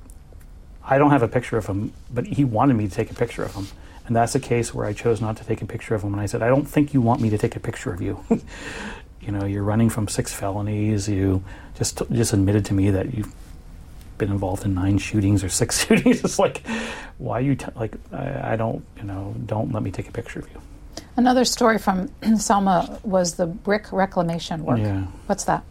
I don't have a picture of him, but he wanted me to take a picture of him. And that's a case where I chose not to take a picture of him. And I said, I don't think you want me to take a picture of you. You know, you're running from six felonies. You just just admitted to me that you've been involved in nine shootings or six shootings. It's like, why you t- like? I, I don't, you know, don't let me take a picture of you. Another story from Selma was the brick reclamation work. Yeah. What's that?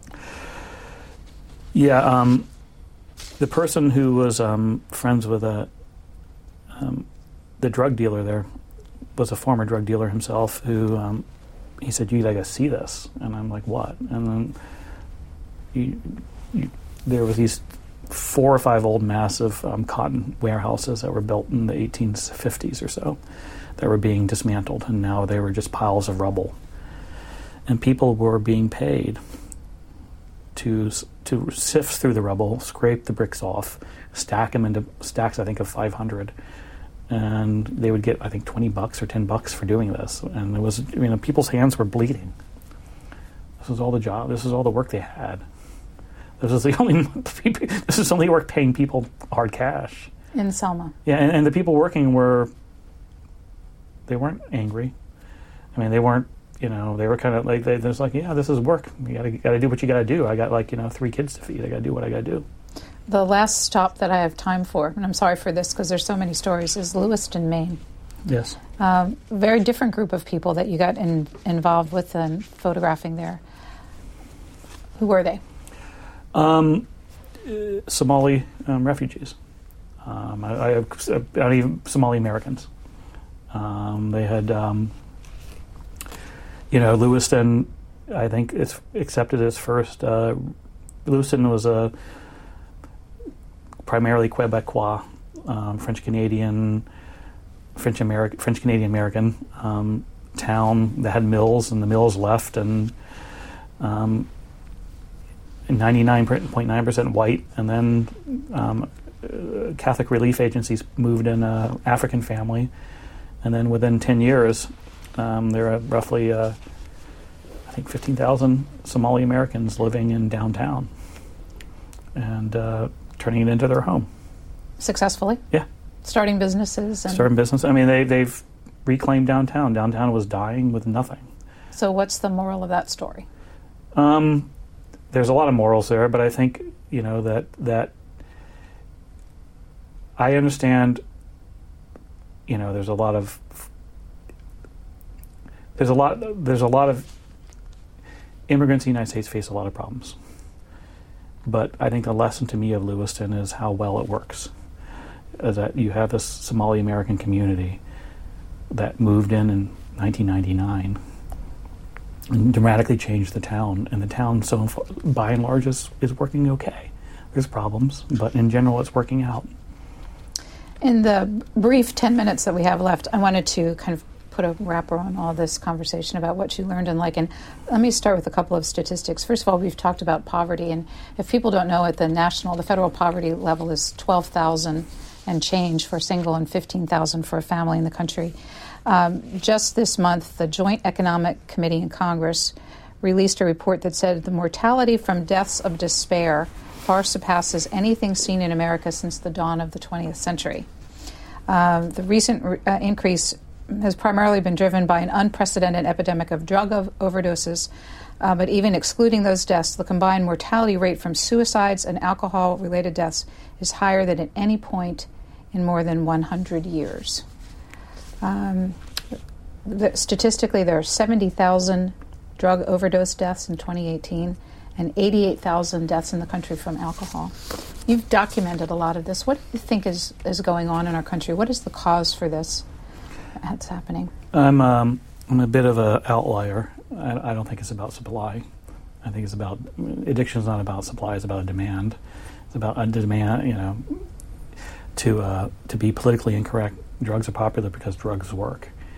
Yeah, um, the person who was um, friends with a um, the drug dealer there was a former drug dealer himself who um, he said, you gotta see this. And I'm like, what? And then you, you, there was these four or five old massive um, cotton warehouses that were built in the eighteen fifties or so that were being dismantled, and now they were just piles of rubble. And people were being paid to to sift through the rubble, scrape the bricks off, stack them into stacks, I think, of five hundred. And they would get, I think, twenty bucks or ten bucks for doing this. And it was, you know, people's hands were bleeding. This was all the job. This was all the work they had. This was the only. This is only work paying people hard cash. In Selma. Yeah, and, and the people working were. They weren't angry. I mean, they weren't. You know, they were kind of like they. There's like, yeah, this is work. You gotta gotta do what you gotta do. I got like you know three kids to feed. I gotta do what I gotta do. The last stop that I have time for, and I'm sorry for this because there's so many stories, is Lewiston, Maine. Yes. Um, very different group of people that you got in, involved with and photographing there. Who were they? Um, uh, Somali um, refugees. Um, I, I, I don't even Somali Americans. Um, they had, um, you know, Lewiston. I think it's accepted as first. Uh, Lewiston was a primarily Quebecois, um, French Canadian, French American, French Canadian American um, town that had mills, and the mills left, and um, ninety-nine point nine percent white, and then um, uh, Catholic relief agencies moved in an African family, and then within ten years, um, there are roughly, uh, I think, fifteen thousand Somali Americans living in downtown, and uh, turning it into their home. Successfully? Yeah. Starting businesses? And Starting business. I mean, they, they've reclaimed downtown. Downtown was dying with nothing. So what's the moral of that story? Um, there's a lot of morals there, but I think, you know, that that I understand, you know, there's a lot of there's a lot there's a lot of immigrants in the United States face a lot of problems. But I think the lesson to me of Lewiston is how well it works. Is that you have this Somali American community that moved in in nineteen ninety-nine and dramatically changed the town. And the town, so by and large, is, is working okay. There's problems, but in general, it's working out. In the brief ten minutes that we have left, I wanted to kind of put a wrapper on all this conversation about what you learned and like. And let me start with a couple of statistics. First of all, we've talked about poverty, and if people don't know, at the national, the federal poverty level is twelve thousand and change for single and fifteen thousand for a family in the country. Um, just this month, the Joint Economic Committee in Congress released a report that said the mortality from deaths of despair far surpasses anything seen in America since the dawn of the twentieth century. Um, the recent re- uh, increase has primarily been driven by an unprecedented epidemic of drug ov- overdoses, uh, but even excluding those deaths, the combined mortality rate from suicides and alcohol-related deaths is higher than at any point in more than one hundred years. Um, the, statistically, there are seventy thousand drug overdose deaths in twenty eighteen and eighty-eight thousand deaths in the country from alcohol. You've documented a lot of this. What do you think is, is going on in our country? What is the cause for this that's happening? I'm um, I'm a bit of an outlier. I, I don't think it's about supply. I think it's about addiction is not about supply. It's about a demand. It's about a demand. You know, to uh, to be politically incorrect, drugs are popular because drugs work,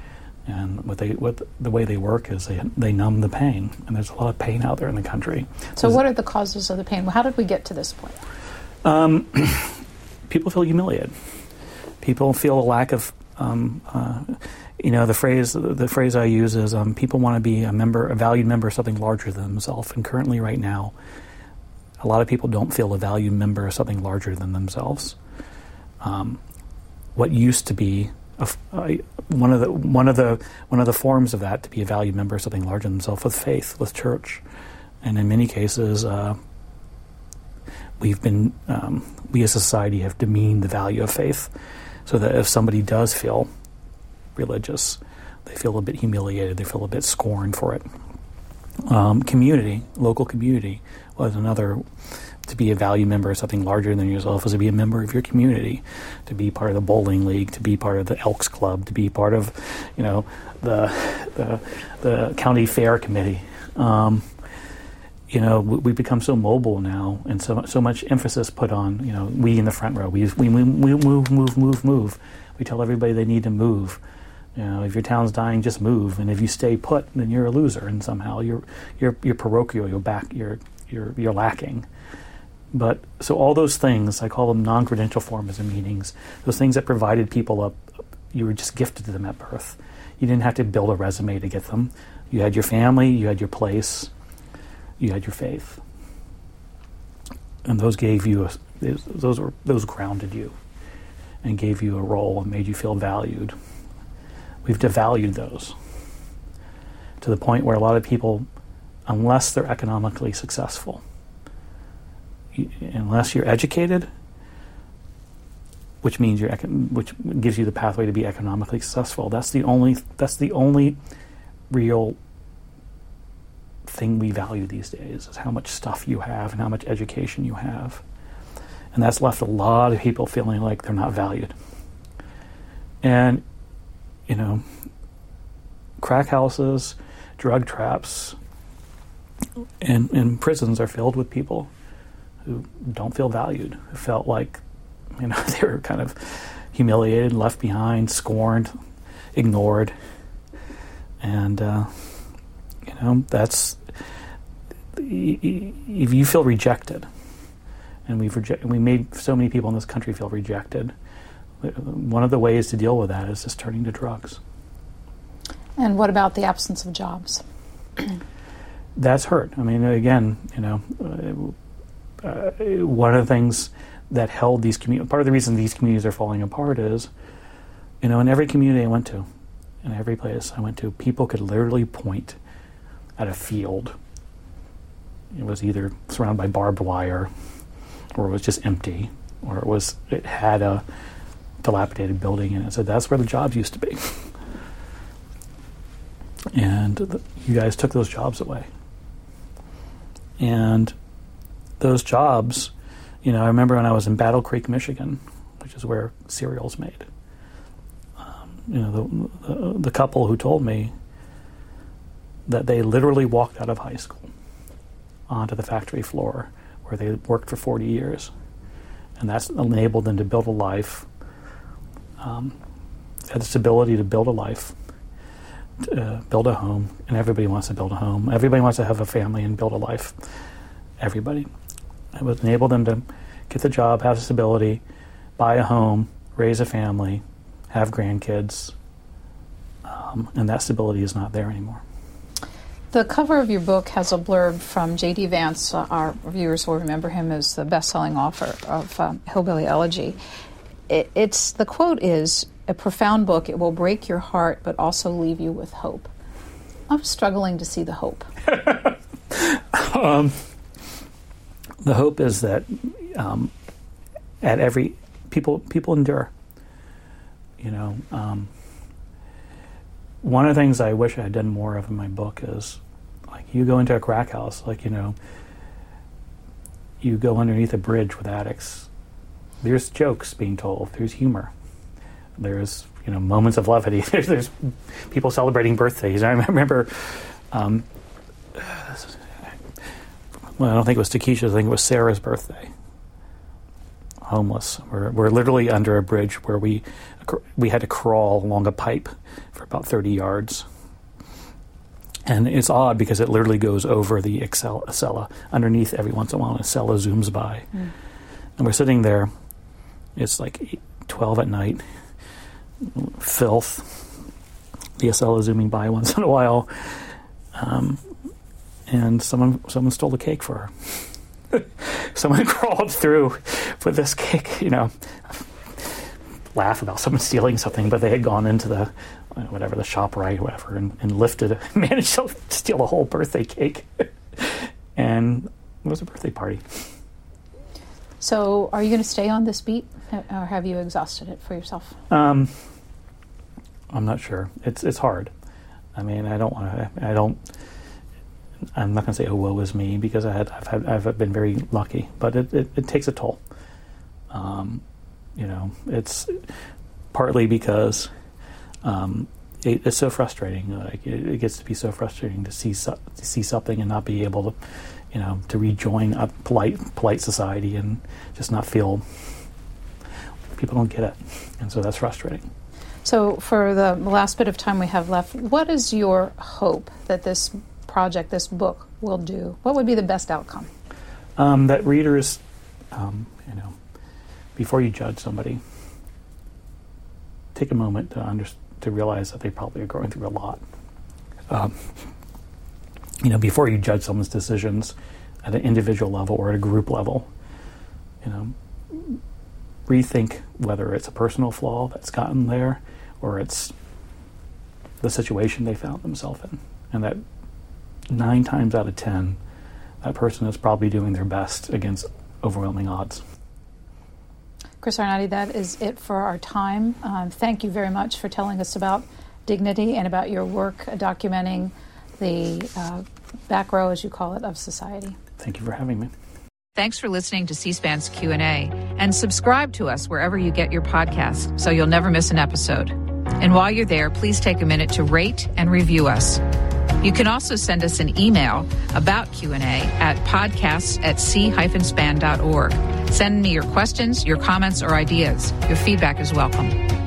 And what they what the way they work is they they numb the pain, and there's a lot of pain out there in the country. So, what are the causes of the pain? How did we get to this point? Um, people feel humiliated. People feel a lack of, um, uh, you know, the phrase the phrase I use is um, people want to be a member, a valued member of something larger than themselves. And currently, right now, a lot of people don't feel a valued member of something larger than themselves. Um, what used to be a, a, one of the one of the one of the forms of that to be a valued member of something larger than themselves with faith, with church, and in many cases, uh, we've been um, we as a society have demeaned the value of faith, so that if somebody does feel religious, they feel a bit humiliated, they feel a bit scorned for it. Um, community, local community, was another. To be a value member of something larger than yourself is to be a member of your community, to be part of the bowling league, to be part of the Elks Club, to be part of, you know, the the, the county fair committee. Um, you know, we, we become so mobile now, and so so much emphasis put on, you know, we in the front row. We we move, move, move, move, move. We tell everybody they need to move. You know, if your town's dying, just move. And if you stay put, then you're a loser, and somehow you're you're you're parochial. You're back. You're you're you're lacking. But so all those things, I call them non-credential forms of meetings, those things that provided people up, you were just gifted to them at birth. You didn't have to build a resume to get them. You had your family, you had your place, you had your faith. And those gave you, a, those were those grounded you and gave you a role and made you feel valued. We've devalued those to the point where a lot of people, unless they're economically successful, unless you're educated, which means you're which gives you the pathway to be economically successful. That's the only that's the only real thing we value these days, is how much stuff you have and how much education you have. And that's left a lot of people feeling like they're not valued. And, you know, crack houses, drug traps, and, and prisons are filled with people who don't feel valued, who felt like, you know, they were kind of humiliated, left behind, scorned, ignored. And, uh, you know, that's, if you feel rejected, and we've reject, we made so many people in this country feel rejected, one of the ways to deal with that is just turning to drugs. And what about the absence of jobs? That's hurt. I mean, again, you know, uh, uh, one of the things that held these communities, part of the reason these communities are falling apart is, you know, in every community I went to, in every place I went to, people could literally point at a field. It was either surrounded by barbed wire, or it was just empty, or it was it had a dilapidated building in it. So that's where the jobs used to be. And the, you guys took those jobs away. And those jobs, you know, I remember when I was in Battle Creek, Michigan, which is where cereal's made. Um, you know, the, the the couple who told me that they literally walked out of high school onto the factory floor where they worked for forty years. And that's enabled them to build a life, um, had the stability to build a life, to, uh, build a home, and everybody wants to build a home. Everybody wants to have a family and build a life. Everybody. It would enable them to get the job, have the stability, buy a home, raise a family, have grandkids, um, and that stability is not there anymore. The cover of your book has a blurb from J D Vance. Uh, our viewers will remember him as the best-selling author of um, Hillbilly Elegy. It, it's the quote is, "A profound book. It will break your heart, but also leave you with hope." I'm struggling to see the hope. um, the hope is that um, at every people people endure. You know, um, one of the things I wish I had done more of in my book is, like, you go into a crack house, like, you know, you go underneath a bridge with addicts. There's jokes being told. There's humor. There's, you know, moments of levity. There's, there's people celebrating birthdays. I remember, um, well, I don't think it was Takesha's. I think it was Sarah's birthday. homeless. We're, we're literally under a bridge where we we had to crawl along a pipe for about thirty yards. And it's odd because it literally goes over the Acela. Underneath, every once in a while, an Acela zooms by. Mm. And we're sitting there. It's like eight, twelve at night. Filth. The Acela zooming by once in a while. Um, and someone someone stole the cake for her. Someone crawled through with this cake, you know. Laugh about someone stealing something, but they had gone into the whatever the ShopRite or whatever and, and lifted managed to steal a whole birthday cake. And it was a birthday party. So are you going to stay on this beat, or have you exhausted it for yourself? Um, I'm not sure. It's it's hard. I mean, I don't want to. I don't. I'm not going to say, "Oh, woe is me," because I had I've had I've been very lucky, but it it, it takes a toll. Um, you know, it's partly because um, it, it's so frustrating. Like it, it gets to be so frustrating to see to see something and not be able to, you know, to rejoin a polite polite society and just not feel. People don't get it, and so that's frustrating. So, for the last bit of time we have left, what is your hope that this project, this book, will do? What would be the best outcome? Um, that readers, um, you know, before you judge somebody, take a moment to under, to realize that they probably are going through a lot. Um, you know, before you judge someone's decisions at an individual level or at a group level, you know, rethink whether it's a personal flaw that's gotten there or it's the situation they found themselves in. And that nine times out of ten, that person is probably doing their best against overwhelming odds. Chris Arnade, that is it for our time. Um, thank you very much for telling us about Dignity and about your work uh, documenting the uh, back row, as you call it, of society. Thank you for having me. Thanks for listening to C-SPAN's Q and A, and subscribe to us wherever you get your podcasts so you'll never miss an episode. And while you're there, please take a minute to rate and review us. You can also send us an email about Q and A at podcasts at c dash span dot org. Send me your questions, your comments, or ideas. Your feedback is welcome.